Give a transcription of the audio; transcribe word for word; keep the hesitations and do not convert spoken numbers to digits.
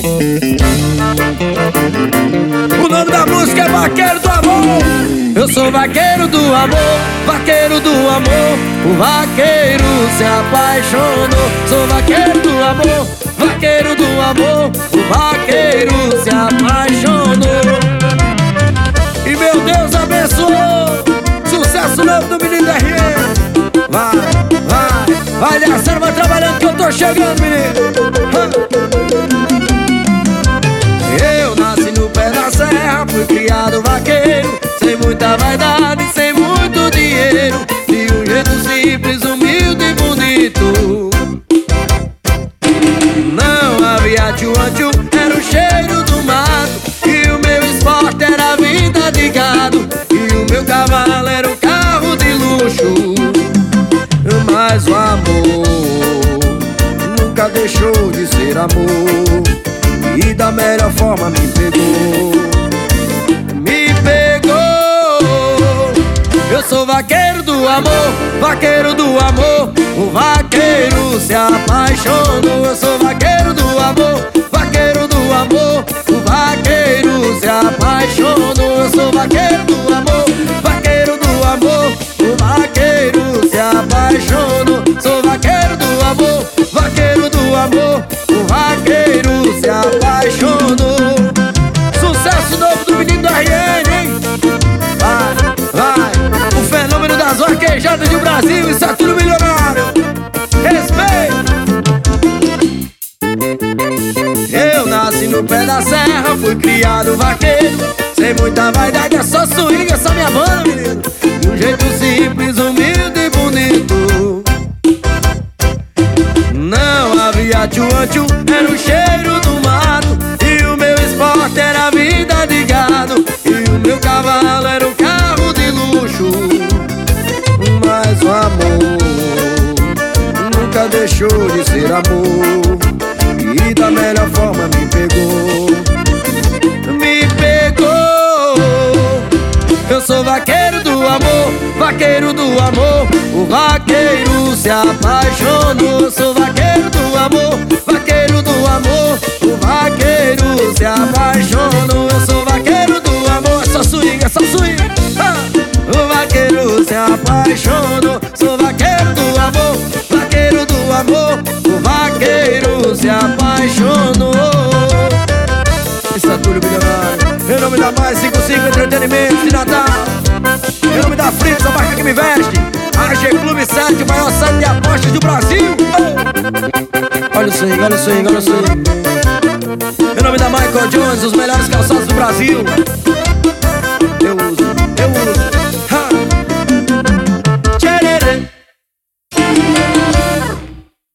O nome da música é Vaqueiro do Amor. Eu sou vaqueiro do amor, vaqueiro do amor. O vaqueiro se apaixonou. Sou vaqueiro do amor, vaqueiro do amor. O vaqueiro se apaixonou. E meu Deus abençoou. Sucesso novo do menino da R M. Vai, vai, vai descendo, vai trabalhando que eu tô chegando, menino. Eu nasci no pé da serra, fui criado vaqueiro, sem muita vaidade, sem muito dinheiro, de um jeito simples, humilde e bonito. Não havia tchu-tchu, era o cheiro do mato, e o meu esporte era a vida de gado, e o meu cavalo era um carro de luxo. Mas o amor nunca deixou de ser amor, e da melhor forma me pegou. Me pegou. Eu sou vaqueiro do amor, vaqueiro do amor. O vaqueiro se apaixonou. Eu sou vaqueiro do amor, vaqueiro do amor. O vaqueiro se apaixonou. Eu sou vaqueiro do amor, vaqueiro do amor. O vaqueiro se apaixonou. Sou vaqueiro do amor, vaqueiro do amor. O vaqueiro se apaixonou. Sucesso novo do menino da R N, hein? Vai, vai. O fenômeno das vaquejadas do Brasil. Isso é tudo milionário. Respeito. Eu nasci no pé da serra, fui criado vaqueiro, sem muita vaidade, é só swing, essa minha banda, menino. De um jeito simples, humilde e bonito. Não havia tchu-tchu, era o cheiro do mato, e o meu esporte era a vida de gado, e o meu cavalo era um carro de luxo. Mas o amor nunca deixou de ser amor, e da melhor forma me pegou. Me pegou. Eu sou vaqueiro do amor, vaqueiro do amor. O vaqueiro se apaixonou. Eu sou vaqueiro do amor, vaqueiro do amor. O vaqueiro se apaixonou. Eu sou vaqueiro do amor. É só swing, é só swing. Ah! O vaqueiro se apaixonou. Sou vaqueiro do amor, vaqueiro do amor. O vaqueiro se apaixonou. Isso é tudo milionário. Em nome da Mais cinquenta e cinco Entretenimento de Natal. Em nome da Fritz, a marca que me veste. A G Clube sete, o maior site de apostas do Brasil. Oh! Olha o swing, olha o swing, olha o swing. Em nome da Michael Jones, os melhores calçados do Brasil.